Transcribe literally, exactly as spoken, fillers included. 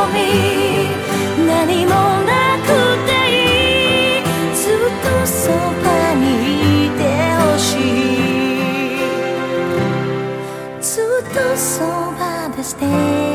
み何もなくていいずっとそばにいてほしいずっとそばで stay